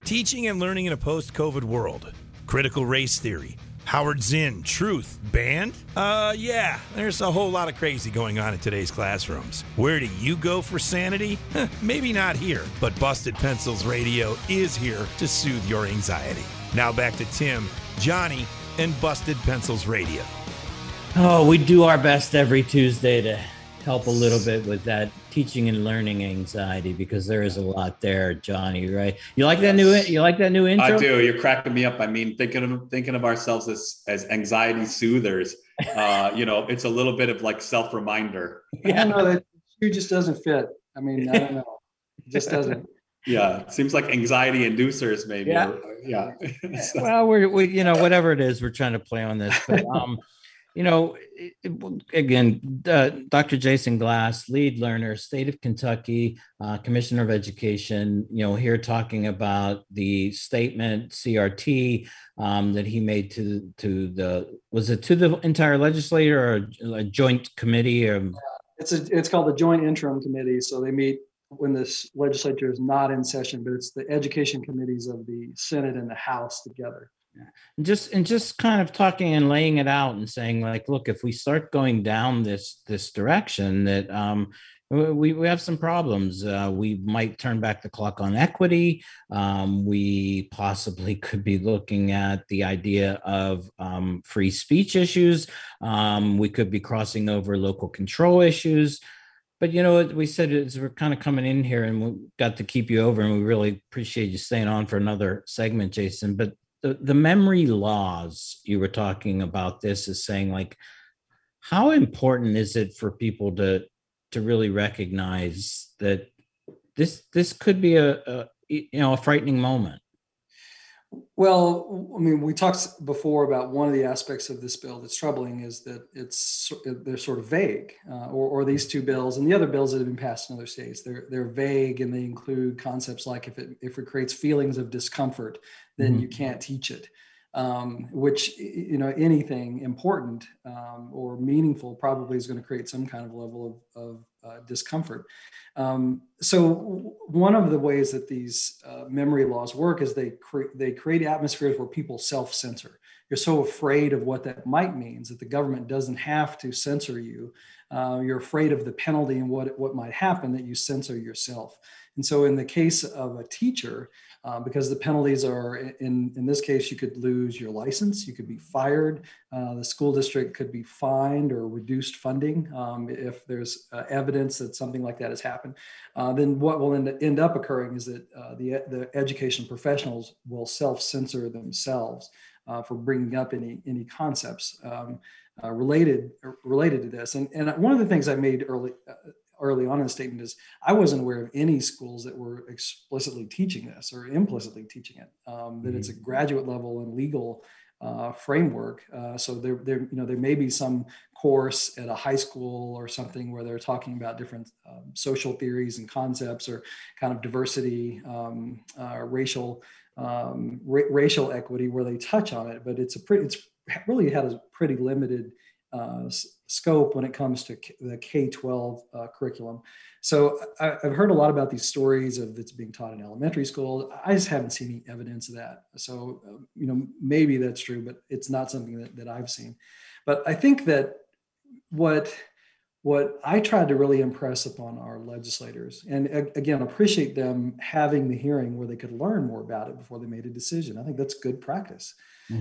Teaching and learning in a post-COVID world. Critical race theory. Howard Zinn, truth, banned? Yeah, there's a whole lot of crazy going on in today's classrooms. Where do you go for sanity? Maybe not here, but Busted Pencils Radio is here to soothe your anxiety. Now back to Tim, Johnny, and Busted Pencils Radio. Oh, we do our best every Tuesday to help a little bit with that teaching and learning anxiety, because there is a lot there, Johnny, right? You like that new intro? I do. You're cracking me up. I mean, thinking of ourselves as anxiety soothers, it's a little bit of like self-reminder. I don't know, that shoe just doesn't fit. I mean, I don't know. It just doesn't. Yeah, it seems like anxiety inducers, maybe. Yeah. Well, we whatever it is, we're trying to play on this, but again, Dr. Jason Glass, lead learner, State of Kentucky, Commissioner of Education, here talking about the statement CRT that he made to the entire legislature or a joint committee? It's called the Joint Interim Committee. So they meet when this legislature is not in session, but it's the education committees of the Senate and the House together. And just kind of talking and laying it out and saying, like, look, if we start going down this direction, that we have some problems. We might turn back the clock on equity. We possibly could be looking at the idea of free speech issues. We could be crossing over local control issues. But what we said is we're kind of coming in here and we got to keep you over, and we really appreciate you staying on for another segment, Jason. But the memory laws, you were talking about this, is saying, like, how important is it for people to really recognize that this could be a frightening moment? Well, I mean, we talked before about one of the aspects of this bill that's troubling is that they're sort of vague, or these two bills and the other bills that have been passed in other states. They're vague, and they include concepts like if it creates feelings of discomfort, then you can't teach it. Which anything important or meaningful probably is going to create some kind of level of discomfort. So one of the ways that these memory laws work is they create atmospheres where people self-censor. You're so afraid of what that might mean that the government doesn't have to censor you. You're afraid of the penalty and what might happen, that you censor yourself. And so in the case of a teacher, because the penalties are, in this case, you could lose your license, you could be fired, the school district could be fined or reduced funding if there's evidence that something like that has happened. Then what will end up occurring is that the education professionals will self-censor themselves for bringing up any concepts related to this. And one of the things I made early on in the statement is I wasn't aware of any schools that were explicitly teaching this or implicitly teaching it, that it's a graduate level and legal framework. So there may be some course at a high school or something where they're talking about different social theories and concepts, or kind of diversity, racial equity, where they touch on it, but it's really had a pretty limited scope when it comes to the K-12 curriculum. So I've heard a lot about these stories of it's being taught in elementary school. I just haven't seen any evidence of that. So, maybe that's true, but it's not something that I've seen. But I think that what I tried to really impress upon our legislators, and again, appreciate them having the hearing where they could learn more about it before they made a decision. I think that's good practice.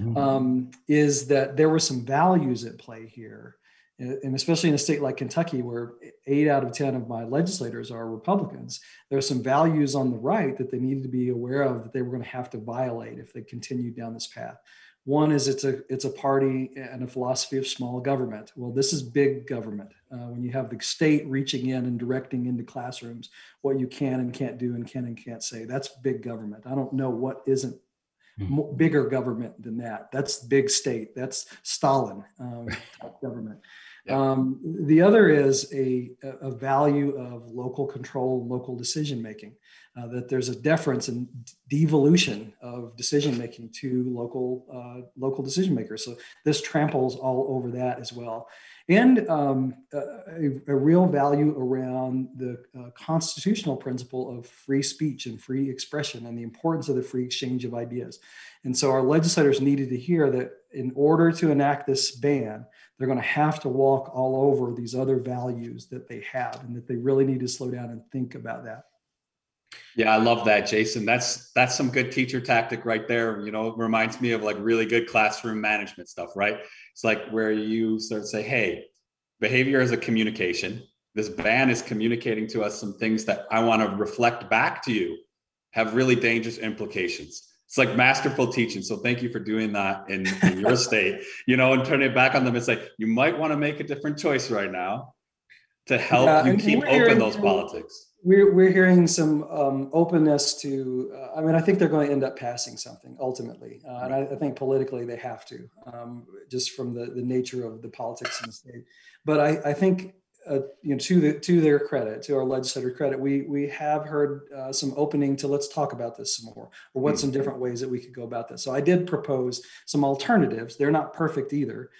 Is that there were some values at play here. And especially in a state like Kentucky, where 8 out of 10 of my legislators are Republicans, there are some values on the right that they needed to be aware of that they were going to have to violate if they continued down this path. One is it's a party and a philosophy of small government. Well, this is big government. When you have the state reaching in and directing into classrooms what you can and can't do and can and can't say, that's big government. I don't know what isn't bigger government than that. That's big state. That's Stalin type government. The other is a value of local control, local decision making. That there's a deference and devolution of decision making to local decision makers. So this tramples all over that as well. and a real value around the constitutional principle of free speech and free expression and the importance of the free exchange of ideas. And so our legislators needed to hear that in order to enact this ban, they're going to have to walk all over these other values that they have, and that they really need to slow down and think about that. Yeah, I love that, Jason. That's some good teacher tactic right there. You know, it reminds me of like really good classroom management stuff, right? It's like where you sort of say, hey, behavior is a communication. This ban is communicating to us some things that I want to reflect back to you have really dangerous implications. It's like masterful teaching. So thank you for doing that in your state, you know, and turning it back on them and say, you might want to make a different choice right now to help you keep open those politics. We're hearing some openness to, I mean, I think they're going to end up passing something ultimately. And I think politically they have to, just from the nature of the politics in the state. But I think, you know, to their credit, to our legislator credit, we have heard some opening to let's talk about this some more, or what some different ways that we could go about this. So I did propose some alternatives. They're not perfect either.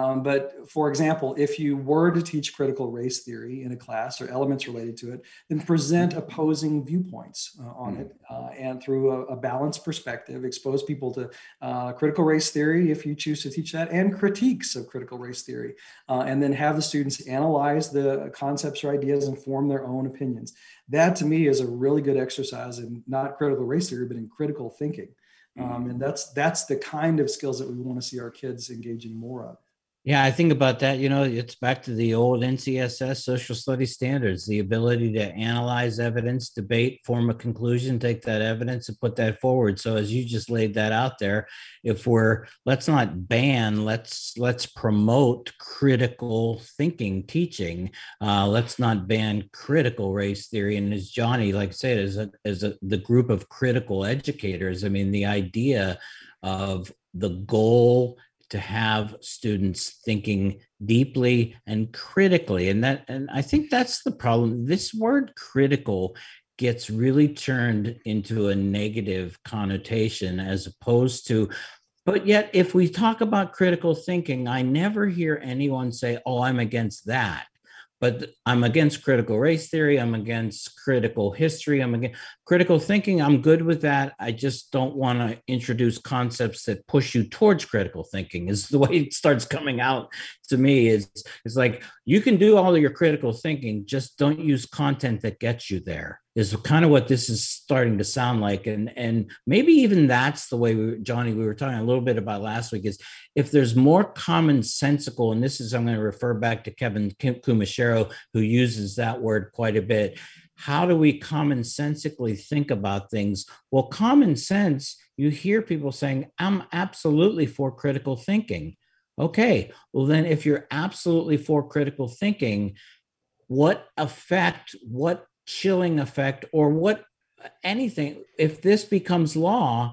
But for example, if you were to teach critical race theory in a class or elements related to it, then present opposing viewpoints on it, and through a balanced perspective, expose people to critical race theory if you choose to teach that, and critiques of critical race theory, and then have the students analyze the concepts or ideas and form their own opinions. That to me is a really good exercise in not critical race theory, but in critical thinking. And that's the kind of skills that we want to see our kids engaging more of. Yeah, I think about that. You know, it's back to the old NCSS social studies standards, the ability to analyze evidence, debate, form a conclusion, take that evidence and put that forward. So as you just laid that out there, if let's not ban, let's promote critical thinking, teaching. Let's not ban critical race theory. And as Johnny, like I said, the group of critical educators, I mean, the idea of the goal to have students thinking deeply and critically. And I think that's the problem. This word critical gets really turned into a negative connotation as opposed to, but yet if we talk about critical thinking, I never hear anyone say, oh, I'm against that. But I'm against critical race theory. I'm against critical history. I'm against critical thinking. I'm good with that. I just don't want to introduce concepts that push you towards critical thinking, is the way it starts coming out to me. It's like, you can do all of your critical thinking, just don't use content that gets you there, is kind of what this is starting to sound like. And maybe even that's the way, Johnny, we were talking a little bit about last week, is if there's more commonsensical, and this is, I'm going to refer back to Kevin Kumashiro, who uses that word quite a bit. How do we commonsensically think about things? Well, common sense, you hear people saying, I'm absolutely for critical thinking. Okay, well then if you're absolutely for critical thinking, what effect, what chilling effect, or what anything, if this becomes law,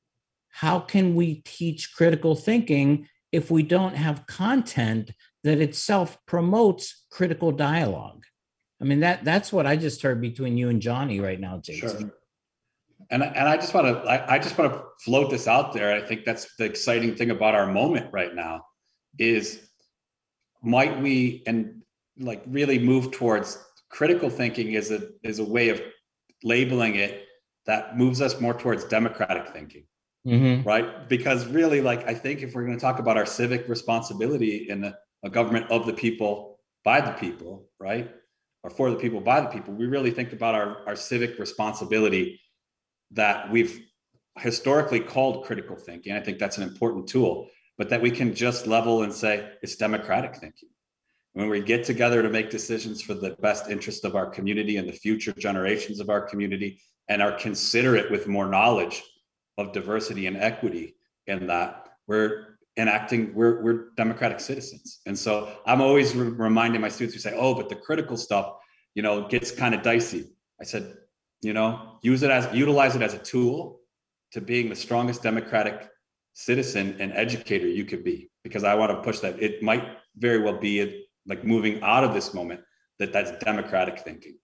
how can we teach critical thinking if we don't have content that itself promotes critical dialogue? I mean, that's what I just heard between you and Johnny right now, Jason. Sure. And I just want to float this out there. I think that's the exciting thing about our moment right now is, might we and like really move towards critical thinking is a way of labeling it that moves us more towards democratic thinking, right? Because really, like, I think if we're going to talk about our civic responsibility in a government of the people, by the people, right? Or for the people, by the people, we really think about our civic responsibility that we've historically called critical thinking. I think that's an important tool, but that we can just level and say it's democratic thinking. When we get together to make decisions for the best interest of our community and the future generations of our community, and are considerate with more knowledge of diversity and equity in that, we're democratic citizens. And so I'm always reminding my students who say, oh, but the critical stuff, you know, gets kind of dicey. I said, you know, utilize it as a tool to being the strongest democratic citizen and educator you could be, because I want to push that. It might very well be like moving out of this moment that's democratic thinking.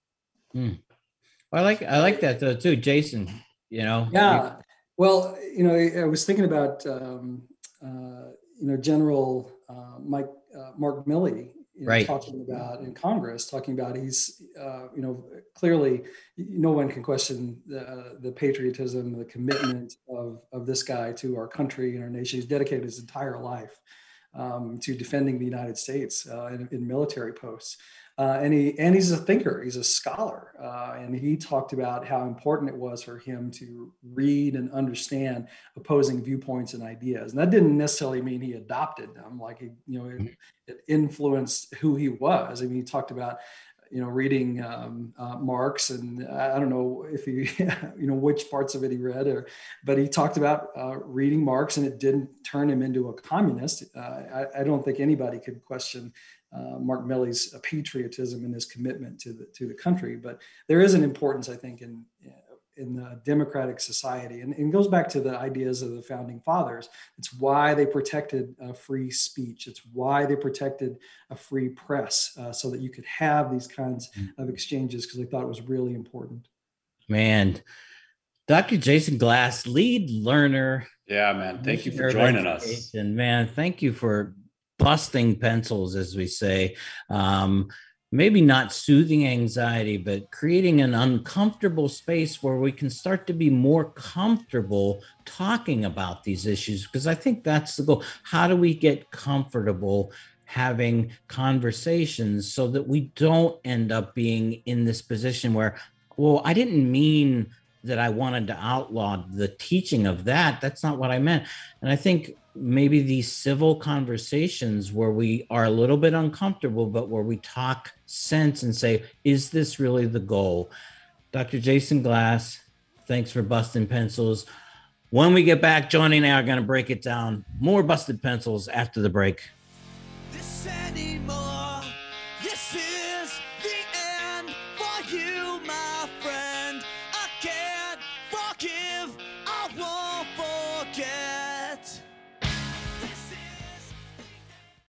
I like that though too, Jason. You know. Yeah. Well, you know, I was thinking about General Mike Mark Milley, right, talking about in Congress, talking about he's, clearly no one can question the patriotism, the commitment of this guy to our country and our nation. He's dedicated his entire life to defending the United States in military posts. And he's a thinker, he's a scholar. And he talked about how important it was for him to read and understand opposing viewpoints and ideas. And that didn't necessarily mean he adopted them, like it influenced who he was. I mean, he talked about, reading Marx, and I don't know if he, which parts of it he read, but he talked about reading Marx, and it didn't turn him into a communist. I don't think anybody could question Mark Milley's patriotism and his commitment to the country, but there is an importance, I think, in the democratic society, and it goes back to the ideas of the founding fathers. It's why they protected free speech. It's why they protected a free press, so that you could have these kinds of exchanges, because they thought it was really important. Man, Dr. Jason Glass, lead learner. Yeah, man. Thank you for joining us. Man, thank you for busting pencils, as we say. Maybe not soothing anxiety, but creating an uncomfortable space where we can start to be more comfortable talking about these issues, because I think that's the goal. How do we get comfortable having conversations so that we don't end up being in this position where, well, I didn't mean that I wanted to outlaw the teaching of that. That's not what I meant. And I think maybe these civil conversations where we are a little bit uncomfortable, but where we talk sense and say, is this really the goal? Dr. Jason Glass, thanks for busting pencils. When we get back, Johnny and I are going to break it down. More busted pencils after the break. This anymore. This is the end for you, my friend. I can't forgive.